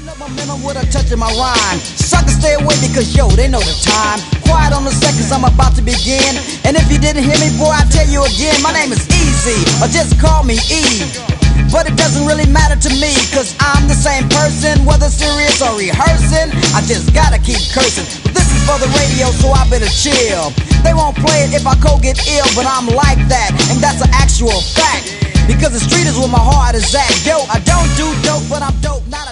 Momentum with a touch of my rhyme. Suckers stay away because yo, they know the time. Quiet on the seconds, I'm about to begin. And if you didn't hear me, boy, I tell you again, my name is Easy, or just call me E. But it doesn't really matter to me, cause I'm the same person, whether serious or rehearsing. I just gotta keep cursing. But this is for the radio, so I better chill. They won't play it if I get ill, but I'm like that, and that's an actual fact. Because the street is where my heart is at. Yo, I don't do dope, but I'm dope, not